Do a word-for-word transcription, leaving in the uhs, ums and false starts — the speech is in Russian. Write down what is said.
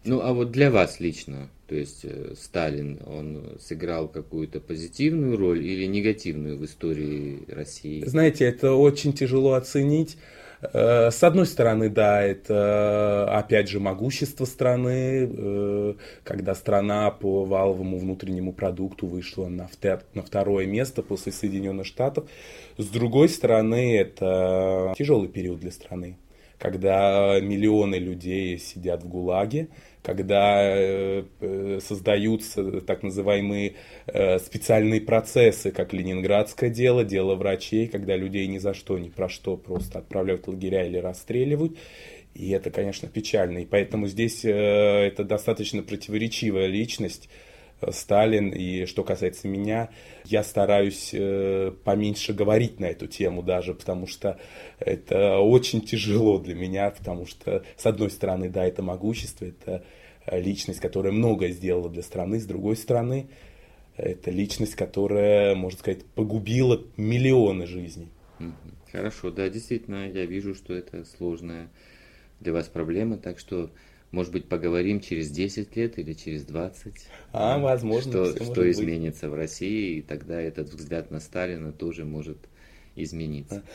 Ну, а вот для вас лично, то есть э, Сталин, он сыграл какую-то позитивную роль или негативную в истории России? Знаете, это очень тяжело оценить. Э, С одной стороны, да, это опять же могущество страны, э, когда страна по валовому внутреннему продукту вышла на, втор- на второе место после Соединенных Штатов. С другой стороны, это тяжелый период для страны, когда миллионы людей сидят в ГУЛАГе, когда э, э, создаются так называемые э, специальные процессы, как Ленинградское дело, дело врачей, когда людей ни за что, ни про что просто отправляют в лагеря или расстреливают. И это, конечно, печально. И поэтому здесь э, это достаточно противоречивая личность, э, Сталин. И что касается меня, я стараюсь э, поменьше говорить на эту тему даже, потому что это очень тяжело для меня, потому что, с одной стороны, да, это могущество, это э, личность, которая многое сделала для страны, с другой стороны, это личность, которая, можно сказать, погубила миллионы жизней. Мгм. Хорошо, да, действительно, я вижу, что это сложная для вас проблема, так что, может быть, поговорим через десять лет или через двадцать, А, да, возможно, что, все может что быть. изменится в России, и тогда этот взгляд на Сталина тоже может измениться.